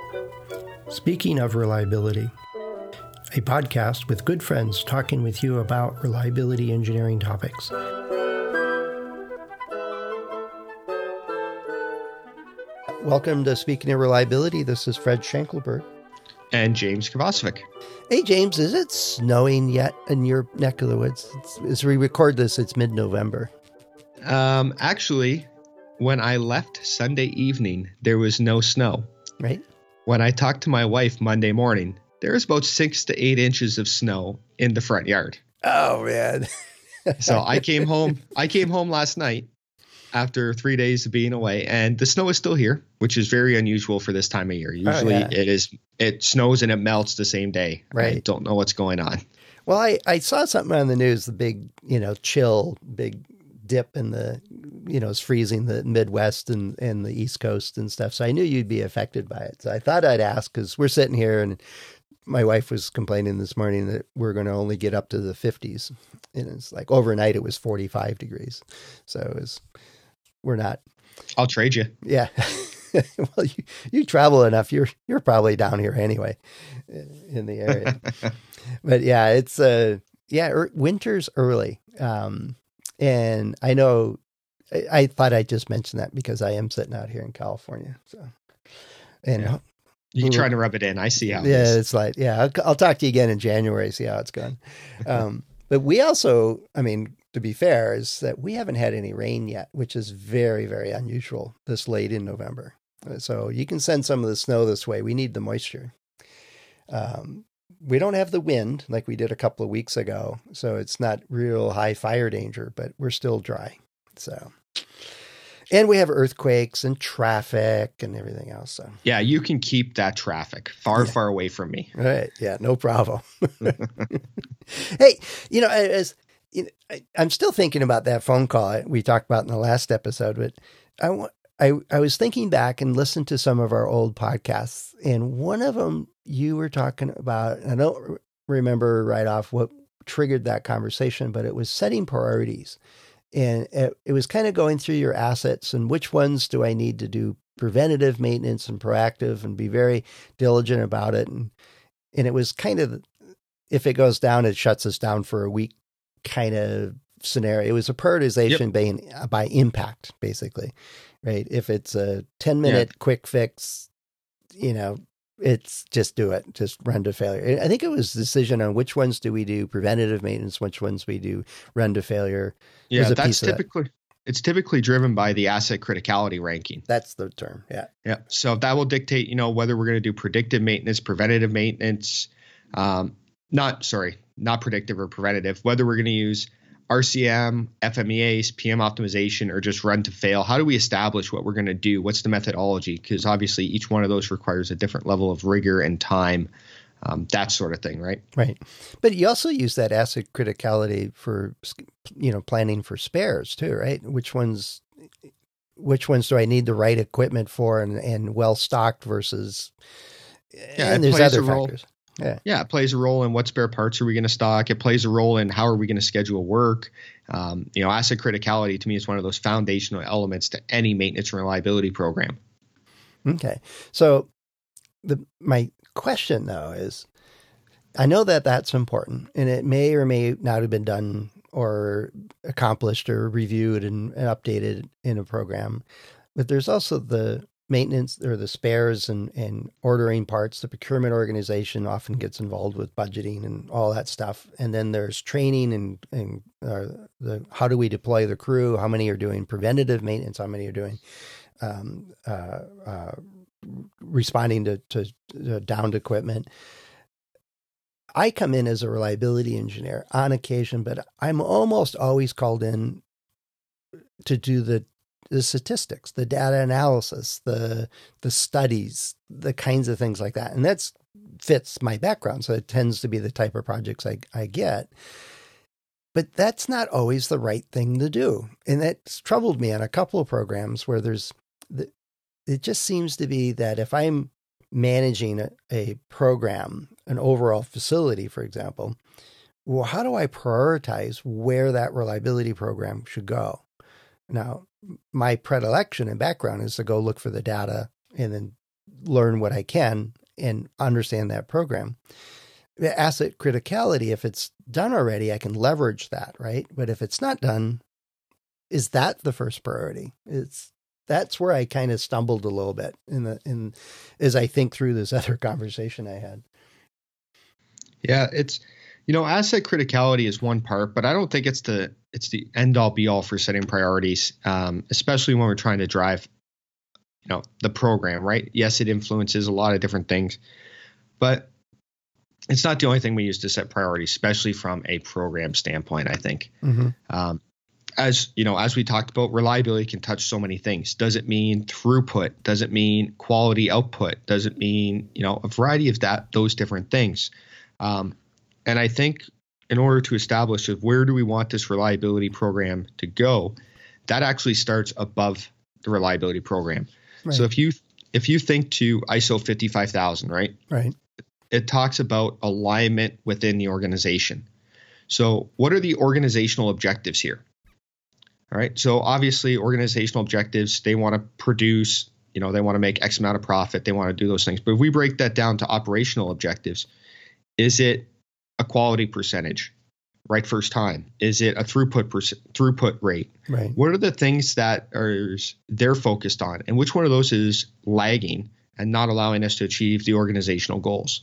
Speaking of reliability, a podcast with good friends talking with you about reliability engineering topics. Welcome to Speaking of Reliability. This is Fred Schenkelberg. And James Kovacevic. Hey, James, is it snowing yet in your neck of the woods? As we record this, it's mid-November. Actually, when I left Sunday evening, there was no snow. Right. When I talked to my wife Monday morning, there was about 6 to 8 inches of snow in the front yard. Oh, man. So I came home last night after 3 days of being away, and the snow is still here, which is very unusual for this time of year. Usually it snows and it melts the same day. Right. I don't know what's going on. Well, I saw something on the news, the big, chill, big dip in the, it's freezing the Midwest and the East Coast and stuff. So I knew you'd be affected by it. So I thought I'd ask, because we're sitting here and my wife was complaining this morning that we're going to only get up to the 50s. And it's like overnight it was 45 degrees. So we're not. I'll trade you. Yeah. Well, you travel enough. You're probably down here anyway in the area. But yeah, it's winter's early. And I know I thought I'd just mention that because I am sitting out here in California. So, and yeah. You're trying to rub it in. I see how it is. Yeah, it's like, I'll talk to you again in January, see how it's going. But we also, to be fair, is that we haven't had any rain yet, which is very, very unusual this late in November. So you can send some of the snow this way. We need the moisture. We don't have the wind like we did a couple of weeks ago, so it's not real high fire danger, but we're still dry. So, and we have earthquakes and traffic and everything else. So yeah, you can keep that traffic far away from me. Right? Yeah, no problem. Hey, I'm still thinking about that phone call we talked about in the last episode, but I was thinking back and listened to some of our old podcasts, and one of them you were talking about, I don't remember right off what triggered that conversation, but it was setting priorities. And it was kind of going through your assets and which ones do I need to do preventative maintenance and proactive and be very diligent about it. And it was kind of, if it goes down, it shuts us down for a week kind of scenario. It was a prioritization by impact, basically, right? If it's a 10-minute quick fix, it's just do it, just run to failure. I think it was a decision on which ones do we do preventative maintenance, which ones we do run to failure. Yeah, it's typically driven by the asset criticality ranking. That's the term. Yeah. Yeah. So that will dictate, whether we're going to do predictive maintenance, preventative maintenance, not predictive or preventative, whether we're going to use RCM, FMEAs, PM optimization, or just run to fail. How do we establish what we're going to do? What's the methodology? Because obviously each one of those requires a different level of rigor and time, that sort of thing, right? Right. But you also use that asset criticality for, planning for spares too, right? Which ones do I need the right equipment for and well stocked versus, and there's other factors. Yeah, it plays a role in what spare parts are we going to stock. It plays a role in how are we going to schedule work. Asset criticality to me is one of those foundational elements to any maintenance and reliability program. Okay. So my question though is, I know that that's important and it may or may not have been done or accomplished or reviewed and updated in a program, but there's also the maintenance or the spares and ordering parts. The procurement organization often gets involved with budgeting and all that stuff. And then there's training and how do we deploy the crew? How many are doing preventative maintenance? How many are doing responding to downed equipment? I come in as a reliability engineer on occasion, but I'm almost always called in to do the statistics, the data analysis, the studies, the kinds of things like that. And that fits my background. So it tends to be the type of projects I get. But that's not always the right thing to do. And that's troubled me on a couple of programs where it just seems to be that if I'm managing a program, an overall facility, for example, well, how do I prioritize where that reliability program should go? Now, my predilection and background is to go look for the data and then learn what I can and understand that program. The asset criticality, if it's done already, I can leverage that, right? But if it's not done, is that the first priority? That's where I kind of stumbled a little bit as I think through this other conversation I had. Yeah, it's, asset criticality is one part, but I don't think it's the end all be all for setting priorities, especially when we're trying to drive, the program, right? Yes, it influences a lot of different things, but it's not the only thing we use to set priorities, especially from a program standpoint, I think. Mm-hmm. As we talked about, reliability can touch so many things. Does it mean throughput? Does it mean quality output? Does it mean, a variety of those different things? And I think in order to establish where do we want this reliability program to go, that actually starts above the reliability program. Right. So if you think to ISO 55000, right? Right. It talks about alignment within the organization. So what are the organizational objectives here? All right. So obviously organizational objectives, they want to produce, they want to make X amount of profit. They want to do those things. But if we break that down to operational objectives, is it a quality percentage, right first time? Is it a throughput rate? Right. What are the things that they're focused on? And which one of those is lagging and not allowing us to achieve the organizational goals?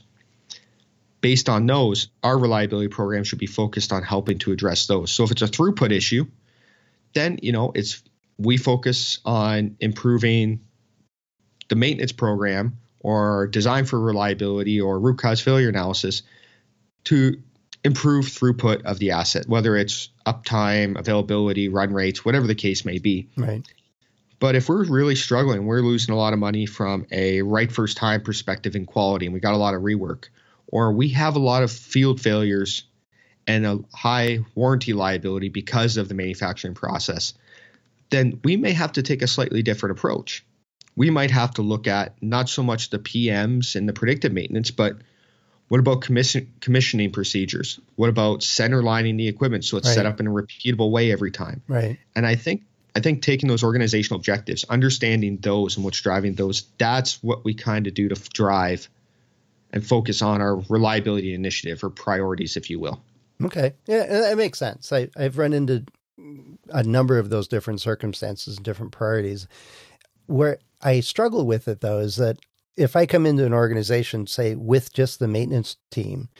Based on those, our reliability program should be focused on helping to address those. So if it's a throughput issue, then, we focus on improving the maintenance program or design for reliability or root cause failure analysis to improve throughput of the asset, whether it's uptime, availability, run rates, whatever the case may be. Right. But if we're really struggling, we're losing a lot of money from a right first time perspective in quality, and we got a lot of rework, or we have a lot of field failures and a high warranty liability because of the manufacturing process, then we may have to take a slightly different approach. We might have to look at not so much the PMs and the predictive maintenance, but what about commissioning procedures? What about center lining the equipment so it's set up in a repeatable way every time? Right. And I think taking those organizational objectives, understanding those and what's driving those, that's what we kind of do to drive and focus on our reliability initiative or priorities, if you will. Okay. Yeah, that makes sense. I've run into a number of those different circumstances and different priorities. Where I struggle with it, though, is that if I come into an organization, say, with just the maintenance team,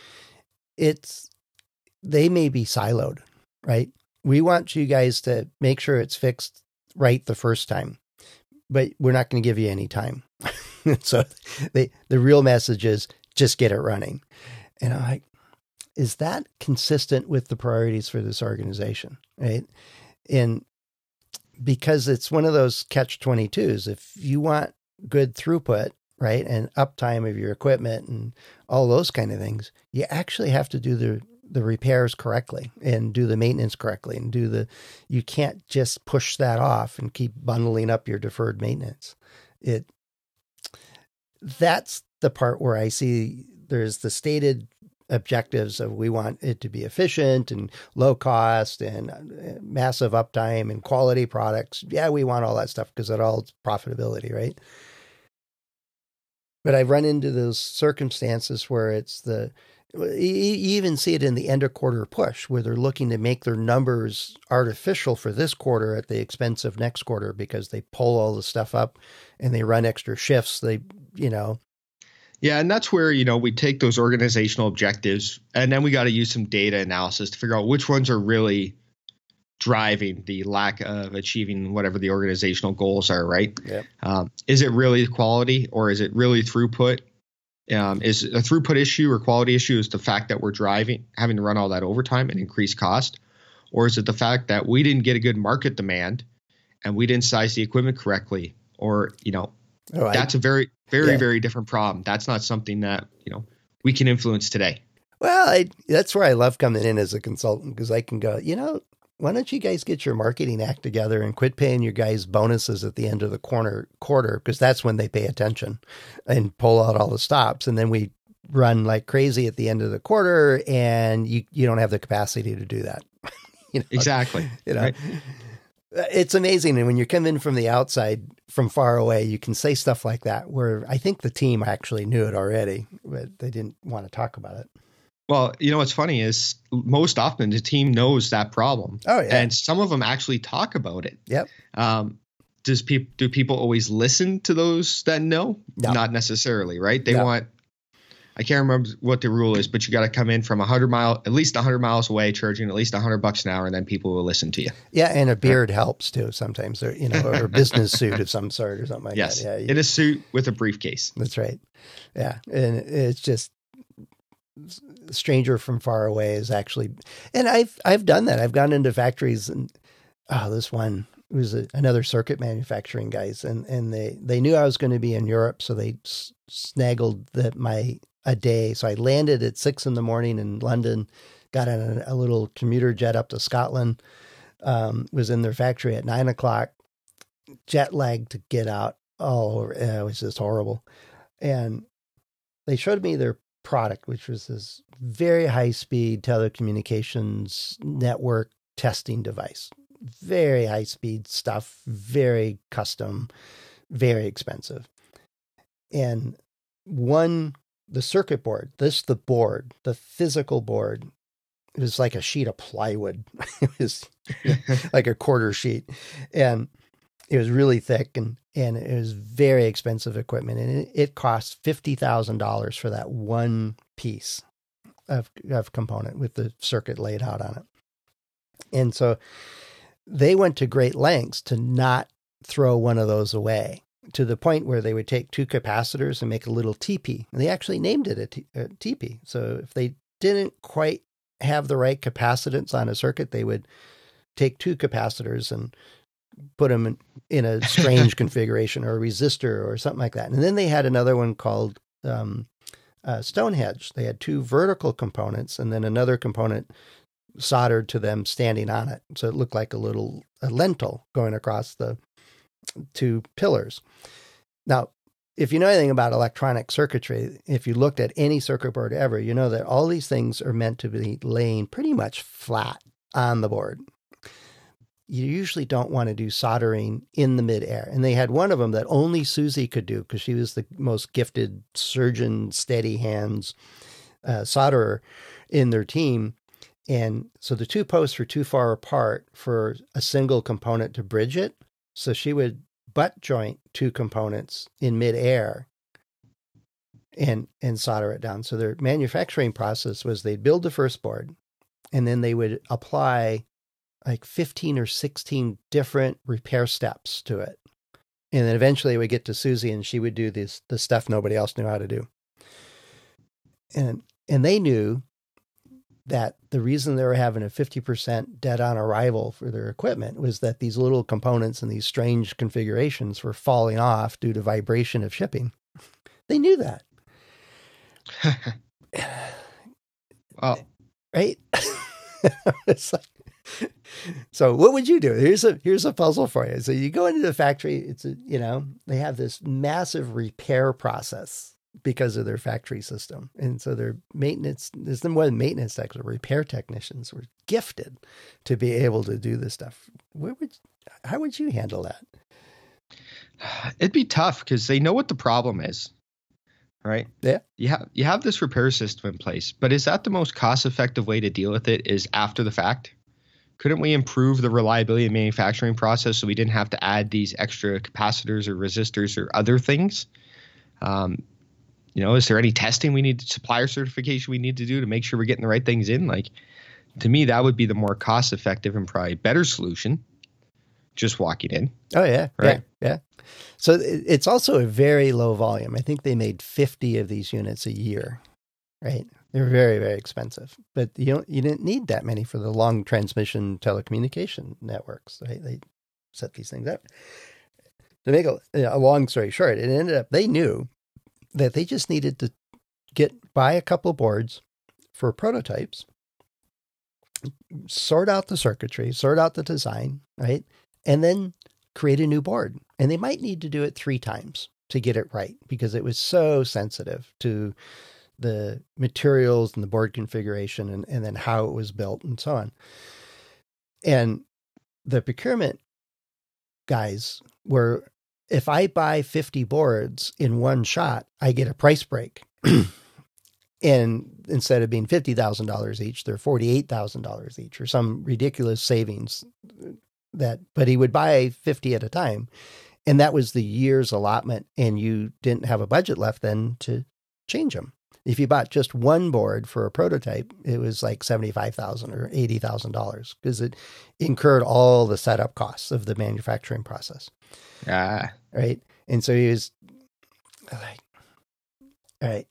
they may be siloed, right? We want you guys to make sure it's fixed right the first time, but we're not going to give you any time. So the real message is just get it running. And I'm like, is that consistent with the priorities for this organization, right? And because it's one of those catch-22s, if you want good throughput, right, and uptime of your equipment and all those kind of things, you actually have to do the repairs correctly and do the maintenance correctly and you can't just push that off and keep bundling up your deferred maintenance. That's the part where I see there's the stated objectives of we want it to be efficient and low cost and massive uptime and quality products. Yeah, we want all that stuff because it all is profitability, right? But I've run into those circumstances where you even see it in the end of quarter push where they're looking to make their numbers artificial for this quarter at the expense of next quarter because they pull all the stuff up and they run extra shifts. Yeah, and that's where, we take those organizational objectives and then we got to use some data analysis to figure out which ones are really driving the lack of achieving whatever the organizational goals are, right? Yep. Is it really quality or is it really throughput? Is a throughput issue or quality issue is the fact that we're having to run all that overtime and increase cost? Or is it the fact that we didn't get a good market demand and we didn't size the equipment correctly? Or, that's a very, very, very different problem. That's not something that, we can influence today. Well, that's where I love coming in as a consultant because I can go, why don't you guys get your marketing act together and quit paying your guys bonuses at the end of the quarter because that's when they pay attention and pull out all the stops. And then we run like crazy at the end of the quarter and you don't have the capacity to do that. Exactly. Right. It's amazing. And when you come in from the outside, from far away, you can say stuff like that, where I think the team actually knew it already, but they didn't want to talk about it. Well, what's funny is most often the team knows that problem. Oh, yeah. And some of them actually talk about it. Yep. Do people always listen to those that know? No. Not necessarily, right? They No. want, I can't remember what the rule is, but you got to come in from at least 100 miles away, charging at least $100 an hour, and then people will listen to you. Yeah, and a beard helps too sometimes, or or a business suit of some sort or something like Yes, that. Yeah, in a suit with a briefcase. that's right. Yeah, and it's just a stranger from far away is actually, and I've done that. I've gone into factories, and this one was another circuit manufacturing guys, and they knew I was going to be in Europe, so they snaggled a day. So I landed at 6 a.m. in London, got on a little commuter jet up to Scotland, was in their factory at 9 o'clock, jet lagged to get out. Oh, it was just horrible. And they showed me their product, which was this very high speed telecommunications network testing device. Very high speed stuff, very custom, very expensive. And the circuit board, the physical board, it was like a sheet of plywood. It was like a quarter sheet. And it was really thick, and it was very expensive equipment. And it cost $50,000 for that one piece of component with the circuit laid out on it. And so they went to great lengths to not throw one of those away, to the point where they would take 2 capacitors and make a little teepee. And they actually named it a teepee. So if they didn't quite have the right capacitance on a circuit, they would take 2 capacitors and put them in a strange configuration, or a resistor or something like that. And then they had another one called Stonehenge. They had 2 vertical components and then another component soldered to them standing on it. So it looked like a lentil going across the 2 pillars. Now, if you know anything about electronic circuitry, if you looked at any circuit board ever, you know that all these things are meant to be laying pretty much flat on the board. You usually don't want to do soldering in the midair. And they had one of them that only Susie could do, because she was the most gifted surgeon, steady hands solderer in their team. And so the 2 posts were too far apart for a single component to bridge it. So she would butt joint 2 components in midair and solder it down. So their manufacturing process was they'd build the first board, and then they would apply like 15 or 16 different repair steps to it. And then eventually we get to Susie, and she would do the stuff nobody else knew how to do. And they knew that the reason they were having a 50% dead on arrival for their equipment was that these little components and these strange configurations were falling off due to vibration of shipping. They knew that. Well, right? It's like, so what would you do? Here's a puzzle for you. So you go into the factory, they have this massive repair process because of their factory system. And so their maintenance, there's more than maintenance techs, or repair technicians were gifted to be able to do this stuff. How would you handle that? It'd be tough because they know what the problem is, right? Yeah. You have this repair system in place, but is that the most cost-effective way to deal with it, is after the fact? Couldn't we improve the reliability of the manufacturing process so we didn't have to add these extra capacitors or resistors or other things? Is there any testing we need, supplier certification we need to do to make sure we're getting the right things in? Like, to me, that would be the more cost-effective and probably better solution. Just walking in. Oh, yeah. Right. Yeah. So it's also a very low volume. I think they made 50 of these units a year, right? They're very, very expensive, but you didn't need that many for the long transmission telecommunication networks, right? They set these things up. To make a long story short, it ended up, they knew that they just needed to buy a couple boards for prototypes, sort out the circuitry, sort out the design, right? And then create a new board. And they might need to do it 3 times to get it right, because it was so sensitive to the materials and the board configuration and then how it was built and so on. And the procurement guys where if I buy 50 boards in one shot, I get a price break. And instead of being $50,000 each, they're $48,000 each or some ridiculous savings but he would buy 50 at a time. And that was the year's allotment. And you didn't have a budget left then to change them. If you bought just one board for a prototype, it was like $75,000 or $80,000 because it incurred all the setup costs of the manufacturing process. Right. And so he was like, all right,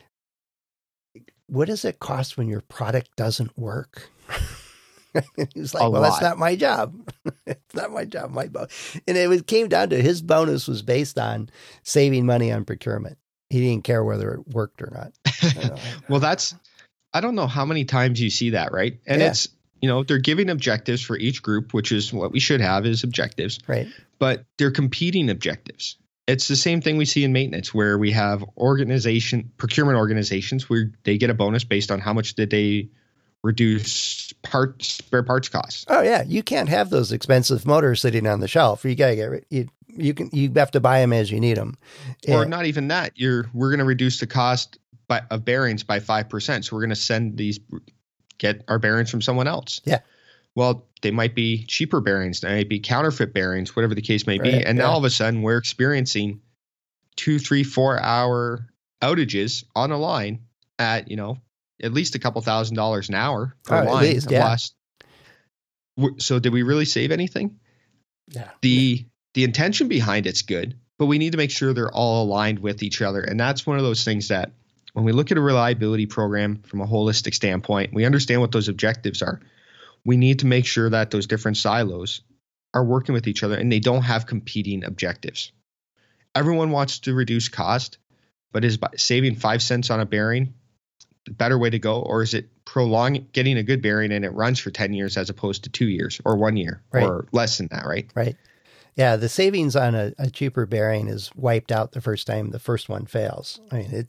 what does it cost when your product doesn't work? He's like, well, that's not my job. It's not my job. And it came down to his bonus was based on saving money on procurement. He didn't care whether it worked or not. Well, I don't know how many times you see that, right? And it's, they're giving objectives for each group, which is what we should have is objectives. Right. But they're competing objectives. It's the same thing we see in maintenance where we have procurement organizations where they get a bonus based on how much did they reduce spare parts costs. Oh yeah. You can't have those expensive motors sitting on the shelf. You got to get you have to buy them as you need them. Or not even that. We're going to reduce the cost of bearings by 5%. So we're going to get our bearings from someone else. Yeah. Well, they might be cheaper bearings. They might be counterfeit bearings, whatever the case may be. And now all of a sudden we're experiencing 2, 3, 4 hour outages on a line at, at least a couple $1,000s an hour per line. Least, yeah. So did we really save anything? Yeah. The intention behind it's good, but we need to make sure they're all aligned with each other. And that's one of those things that when we look at a reliability program from a holistic standpoint, we understand what those objectives are. We need to make sure that those different silos are working with each other and they don't have competing objectives. Everyone wants to reduce cost, but is saving 5 cents on a bearing the better way to go? Or is it getting a good bearing and it runs for 10 years as opposed to 2 years or 1 year or less than that, right? Right. Yeah. The savings on a cheaper bearing is wiped out the first time the first one fails. I mean,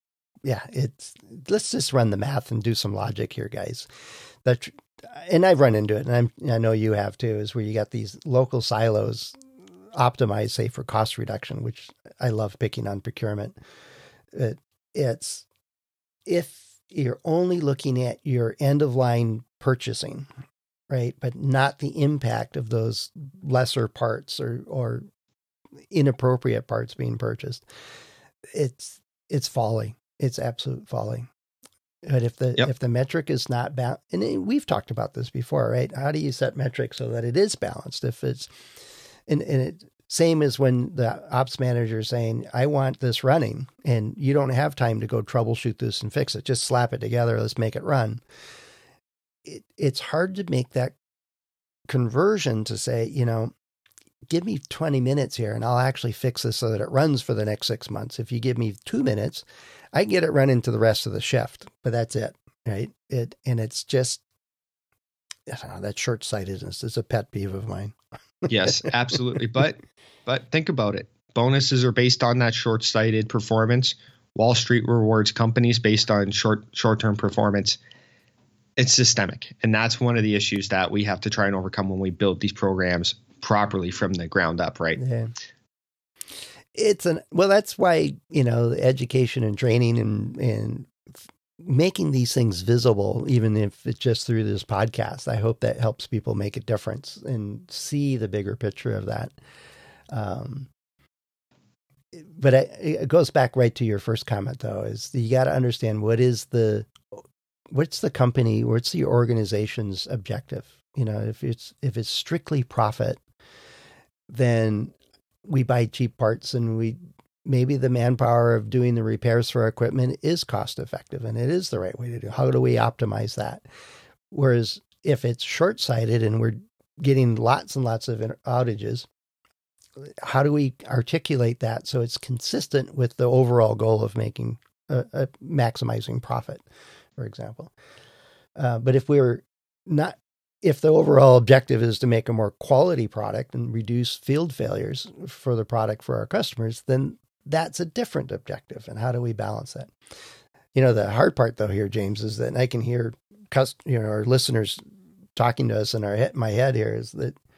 let's just run the math and do some logic here, guys. And I've run into it, and I know you have too, is where you got these local silos optimized, say, for cost reduction, which I love picking on procurement. It's if you're only looking at your end of line purchasing, right, but not the impact of those lesser parts or inappropriate parts being purchased, it's folly. It's absolute folly. But if the metric is not balanced, and we've talked about this before, right? How do you set metrics so that it is balanced? If it's, and it same as when the ops manager is saying, I want this running, and you don't have time to go troubleshoot this and fix it. Just slap it together. Let's make it run. It's hard to make that conversion to say, give me 20 minutes here and I'll actually fix this so that it runs for the next 6 months. If you give me 2 minutes, I can get it running to the rest of the shift, but that's it. Right. And it's just, I don't know, that short-sightedness is a pet peeve of mine. Yes, absolutely. But think about it. Bonuses are based on that short-sighted performance. Wall Street rewards companies based on short-term performance. It's systemic. And that's one of the issues that we have to try and overcome when we build these programs properly from the ground up, right? Yeah. That's why, education and training and making these things visible, even if it's just through this podcast, I hope that helps people make a difference and see the bigger picture of that. But it goes back right to your first comment, though, is you got to understand what's the organization's objective. If it's strictly profit, then we buy cheap parts and maybe the manpower of doing the repairs for our equipment is cost effective and it is the right way to do. How do we optimize that? Whereas if it's short-sighted and we're getting lots and lots of outages, how do we articulate that so it's consistent with the overall goal of making maximizing profit, for example? But if the overall objective is to make a more quality product and reduce field failures for the product for our customers, then that's a different objective. And how do we balance that? The hard part though here, James, is that I can hear our listeners talking to us in my head here is that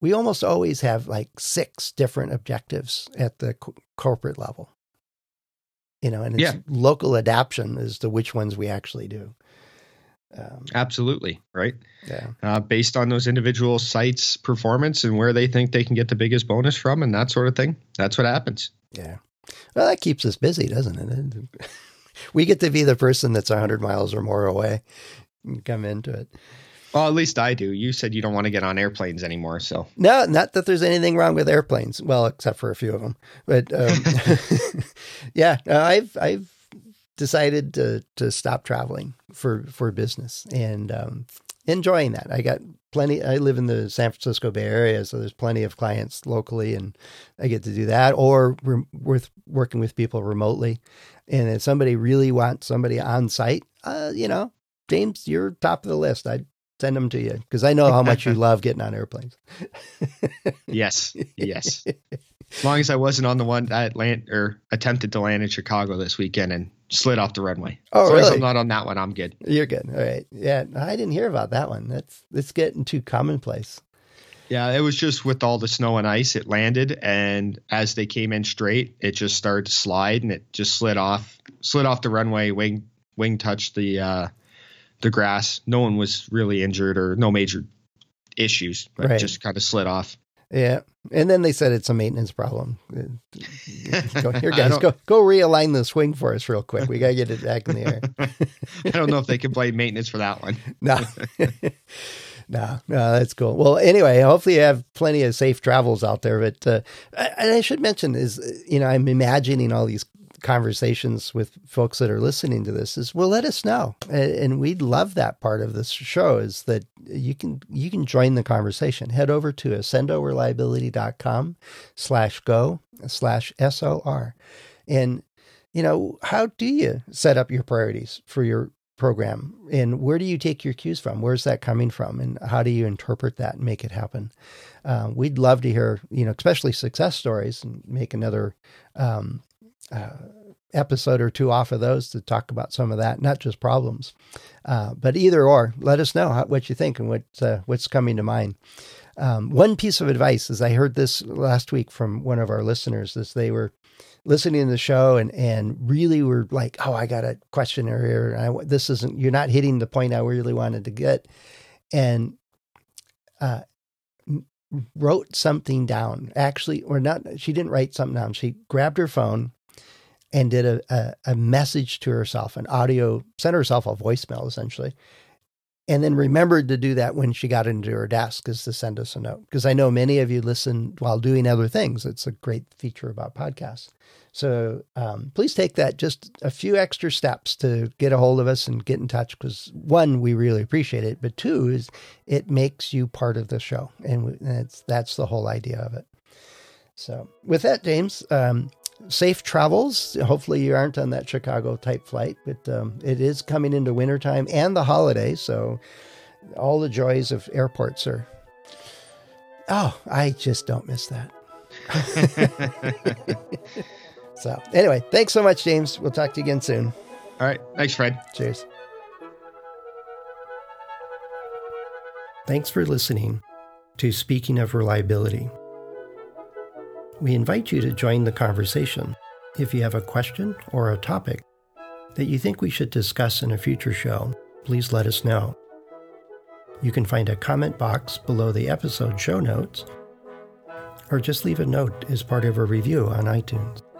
we almost always have like 6 different objectives at the corporate level. And it's local adaptation as to which ones we actually do. Absolutely. Right. Yeah. Based on those individual sites' performance and where they think they can get the biggest bonus from and that sort of thing. That's what happens. Yeah. Well, that keeps us busy, doesn't it? We get to be the person that's 100 miles or more away and come into it. Well, at least I do. You said you don't want to get on airplanes anymore, so. No, not that there's anything wrong with airplanes. Well, except for a few of them. But yeah, I've decided to stop traveling for business and enjoying that. I got plenty. I live in the San Francisco Bay Area, so there's plenty of clients locally, and I get to do that. Or we're working with people remotely, and if somebody really wants somebody on site, James, you're top of the list. I'd send them to you because I know how much you love getting on airplanes. Yes. As long as I wasn't on the one that attempted to land in Chicago this weekend and slid off the runway. Oh, as long as really? I'm not on that one, I'm good. You're good. All right. Yeah, I didn't hear about that one. That's getting too commonplace. Yeah, it was just with all the snow and ice, it landed, and as they came in straight, it just started to slide, and it just slid off the runway. Wing touched the grass. No one was really injured or no major issues, but Right. just kind of slid off. Yeah. And then they said it's a maintenance problem. Here, guys, go realign the swing for us real quick. We got to get it back in the air. I don't know if they can blame maintenance for that one. No. No, that's cool. Well, anyway, hopefully you have plenty of safe travels out there. But and I should mention is, I'm imagining all these conversations with folks that are listening to this is, well, let us know. And we'd love that part of this show is that you can join the conversation. Head over to accendoreliability.com/go/SOR. And, how do you set up your priorities for your program, and where do you take your cues from? Where's that coming from, and how do you interpret that and make it happen? We'd love to hear, especially success stories, and make another episode or two off of those to talk about some of that, not just problems, but either or. Let us know what you think and what's coming to mind. One piece of advice is I heard this last week from one of our listeners, is they were listening to the show and really were like, oh, I got a question here. And you're not hitting the point I really wanted to get. And wrote something down, actually, or not. She didn't write something down. She grabbed her phone and did a message to herself, an audio, sent herself a voicemail essentially. And then remembered to do that when she got into her desk, is to send us a note. Because I know many of you listen while doing other things. It's a great feature about podcasts. So please take that just a few extra steps to get a hold of us and get in touch. Because one, we really appreciate it. But two, is it makes you part of the show. And that's the whole idea of it. So with that, James, safe travels. Hopefully you aren't on that Chicago type flight, but it is coming into wintertime and the holidays. So all the joys of airports are, I just don't miss that. So anyway, thanks so much, James. We'll talk to you again soon. All right. Thanks, Fred. Cheers. Thanks for listening to Speaking of Reliability. We invite you to join the conversation. If you have a question or a topic that you think we should discuss in a future show, please let us know. You can find a comment box below the episode show notes, or just leave a note as part of a review on iTunes.